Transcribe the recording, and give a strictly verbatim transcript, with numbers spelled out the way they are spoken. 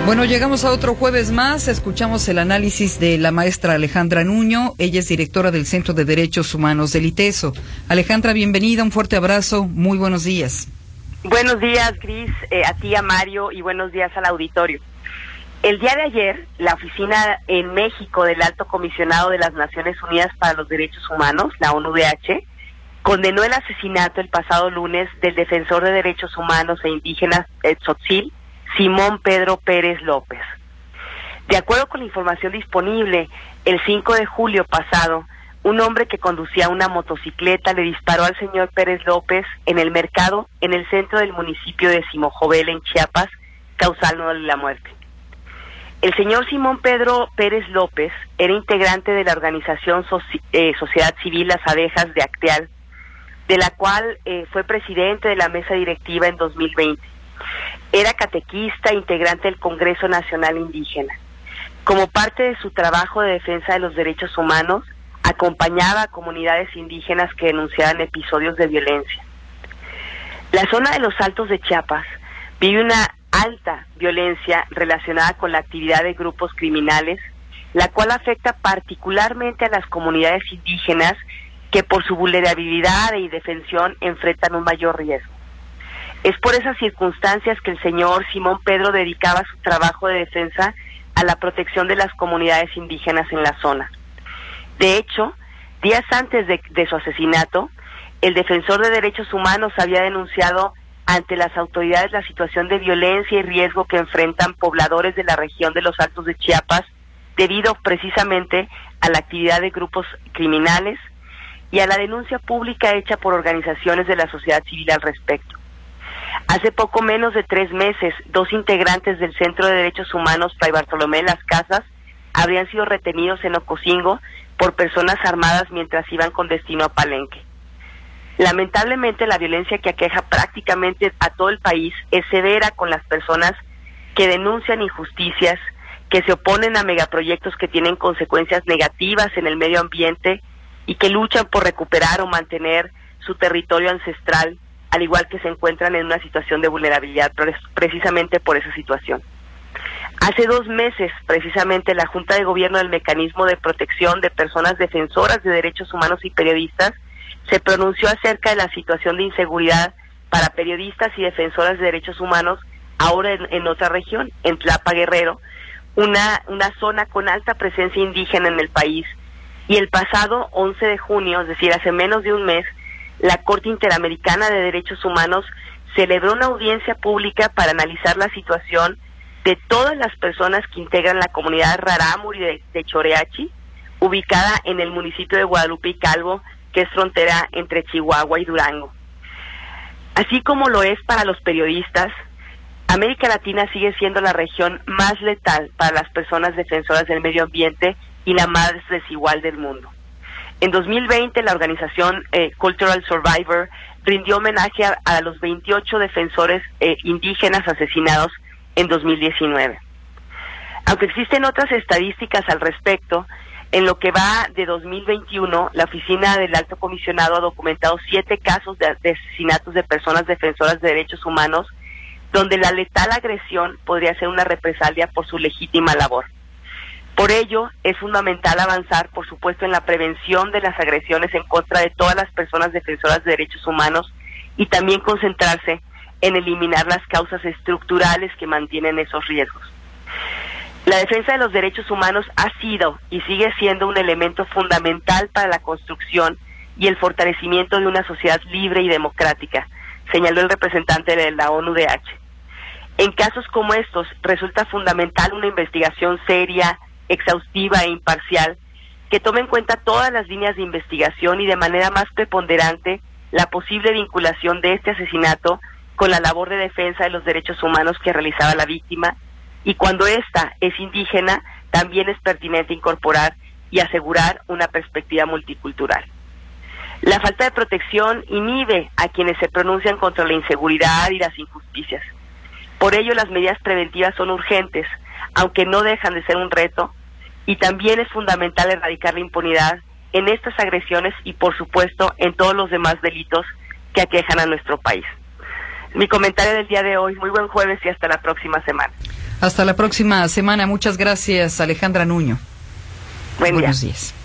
Bueno, llegamos a otro jueves más. Escuchamos el análisis de la maestra Alejandra Nuño. Ella es directora del Centro de Derechos Humanos del ITESO. Alejandra, bienvenida, un fuerte abrazo, muy buenos días. Buenos días, Gris, eh, a ti, a Mario, y buenos días al auditorio. El día de ayer, la oficina en México del Alto Comisionado de las Naciones Unidas para los Derechos Humanos, la O N U D H, condenó el asesinato el pasado lunes del defensor de derechos humanos e indígenas de Tzotzil, Simón Pedro Pérez López. De acuerdo con la información disponible, el cinco de julio pasado, un hombre que conducía una motocicleta le disparó al señor Pérez López en el mercado en el centro del municipio de Simojovel, en Chiapas, causándole la muerte. El señor Simón Pedro Pérez López era integrante de la organización Soci- eh, Sociedad Civil Las Abejas de Acteal, de la cual eh, fue presidente de la mesa directiva en dos mil veinte. Era catequista, integrante del Congreso Nacional Indígena. Como parte de su trabajo de defensa de los derechos humanos, acompañaba a comunidades indígenas que denunciaban episodios de violencia. La zona de los Altos de Chiapas vive una alta violencia relacionada con la actividad de grupos criminales, la cual afecta particularmente a las comunidades indígenas que por su vulnerabilidad e indefensión enfrentan un mayor riesgo. Es por esas circunstancias que el señor Simón Pedro dedicaba su trabajo de defensa a la protección de las comunidades indígenas en la zona. De hecho, días antes de, de su asesinato, el defensor de derechos humanos había denunciado ante las autoridades la situación de violencia y riesgo que enfrentan pobladores de la región de los Altos de Chiapas debido precisamente a la actividad de grupos criminales y a la denuncia pública hecha por organizaciones de la sociedad civil al respecto. Hace poco menos de tres meses, dos integrantes del Centro de Derechos Humanos Fray Bartolomé de las Casas habrían sido retenidos en Ocosingo por personas armadas mientras iban con destino a Palenque. Lamentablemente, la violencia que aqueja prácticamente a todo el país es severa con las personas que denuncian injusticias, que se oponen a megaproyectos que tienen consecuencias negativas en el medio ambiente y que luchan por recuperar o mantener su territorio ancestral, al igual que se encuentran en una situación de vulnerabilidad precisamente por esa situación. Hace dos meses, precisamente, la Junta de Gobierno del Mecanismo de Protección de Personas Defensoras de Derechos Humanos y Periodistas se pronunció acerca de la situación de inseguridad para periodistas y defensoras de derechos humanos ahora en, en otra región, en Tlapa, Guerrero, una, una zona con alta presencia indígena en el país. Y el pasado once de junio, es decir, hace menos de un mes, la Corte Interamericana de Derechos Humanos celebró una audiencia pública para analizar la situación de todas las personas que integran la comunidad rarámuri de, de Choreachi, ubicada en el municipio de Guadalupe y Calvo, que es frontera entre Chihuahua y Durango. Así como lo es para los periodistas, América Latina sigue siendo la región más letal para las personas defensoras del medio ambiente y la más desigual del mundo. En dos mil veinte, la organización eh, Cultural Survivor rindió homenaje a, a los veintiocho defensores eh, indígenas asesinados en dos mil diecinueve. Aunque existen otras estadísticas al respecto, en lo que va de dos mil veintiuno, la Oficina del Alto Comisionado ha documentado siete casos de, de asesinatos de personas defensoras de derechos humanos, donde la letal agresión podría ser una represalia por su legítima labor. Por ello, es fundamental avanzar, por supuesto, en la prevención de las agresiones en contra de todas las personas defensoras de derechos humanos y también concentrarse en eliminar las causas estructurales que mantienen esos riesgos. La defensa de los derechos humanos ha sido y sigue siendo un elemento fundamental para la construcción y el fortalecimiento de una sociedad libre y democrática, señaló el representante de la O N U D H. En casos como estos, resulta fundamental una investigación seria, exhaustiva e imparcial, que tome en cuenta todas las líneas de investigación y de manera más preponderante la posible vinculación de este asesinato con la labor de defensa de los derechos humanos que realizaba la víctima, y cuando ésta es indígena, también es pertinente incorporar y asegurar una perspectiva multicultural. La falta de protección inhibe a quienes se pronuncian contra la inseguridad y las injusticias. Por ello, las medidas preventivas son urgentes, aunque no dejan de ser un reto, y también es fundamental erradicar la impunidad en estas agresiones y, por supuesto, en todos los demás delitos que aquejan a nuestro país. Mi comentario del día de hoy. Muy buen jueves y hasta la próxima semana. Hasta la próxima semana. Muchas gracias, Alejandra Nuño. Buen Buenos día. días.